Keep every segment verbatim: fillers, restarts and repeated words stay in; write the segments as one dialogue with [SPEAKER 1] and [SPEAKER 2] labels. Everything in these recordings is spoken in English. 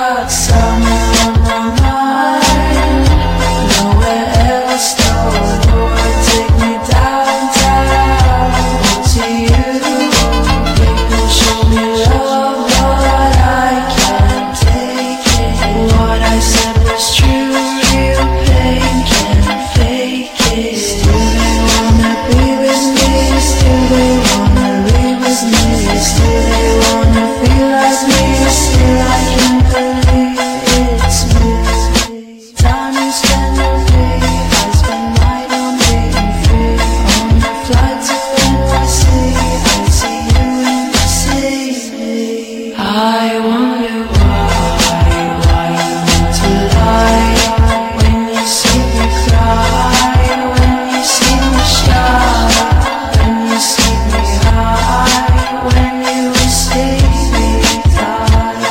[SPEAKER 1] got summer on my mind. Nowhere else, no Lord, take me downtown. To you, people show me love, but I can't take it. What I said was true, real pain can't fake it. Still they wanna be with me, still they wanna live with me, still they wanna feel like me, still I can't believe it's me. Time you spend away, I spend mine on being free. On the flight to N Y C, I see you in the city. I wonder why, why you want to lie. When you see me cry, when you see me shy, when you see me high, when you see me die.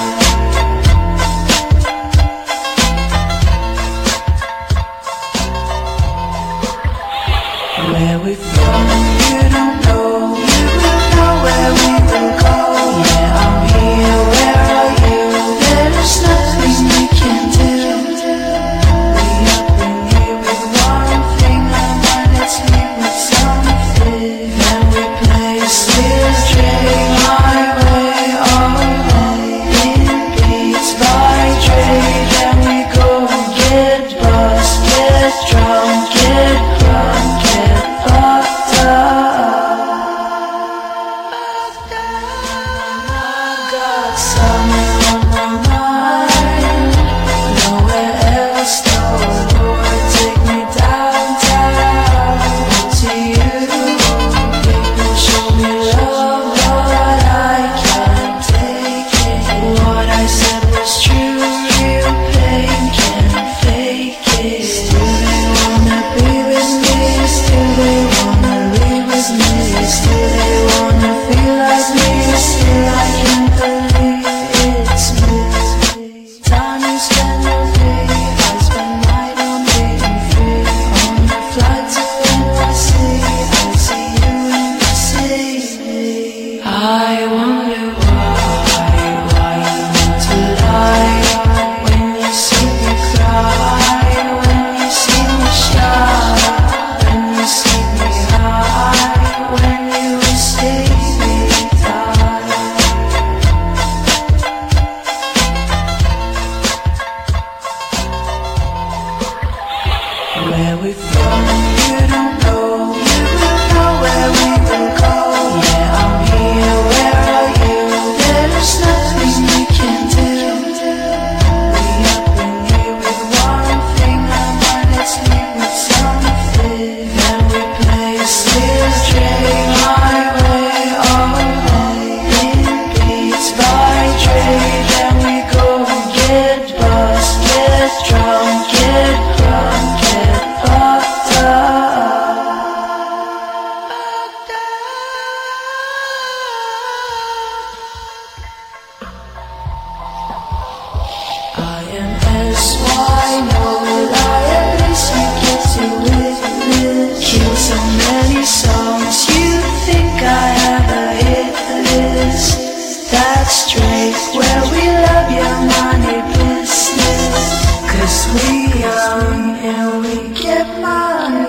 [SPEAKER 1] Where we from, you don't know. You will know where we will go. Yeah, I'm here, where are you? There's nothing we can do. We up in here with one thing, our mind, let's leave with something. Then we play still straight my way all day. In beats by trade, then we go and get buzzed, get drunk, get drunk, get fucked up. I got summer on my mind. Nowhere else, no Lord, take me downtown. To you, people show me love, but I can't take it. What I said was true, real pain can't fake it. Still they wanna be with me, still they wanna live with me, still they wanna feel like me, still I can't believe it's me. Time you spend away, I spend mine on being free. On the flight to N Y C, I see you in the city. I wonder why, why you want to lie. When you see me cry, when you see me shy, when you see me high, when you see me die. Where we from, you don't know. You will know where we will go. Yeah, I'm here, where are you? There's nothing we can do. We up in here with one thing, our mind, let's leave with something. Then we play still straight my way all day. In beats by trade, then we go and get buzzed, get drunk, get drunk, get fucked up. I am S Y, no reliance, you get to witness. Kill so many songs, you think I have a hit list. That's straight, where we love your money business. Cause we young and we get money.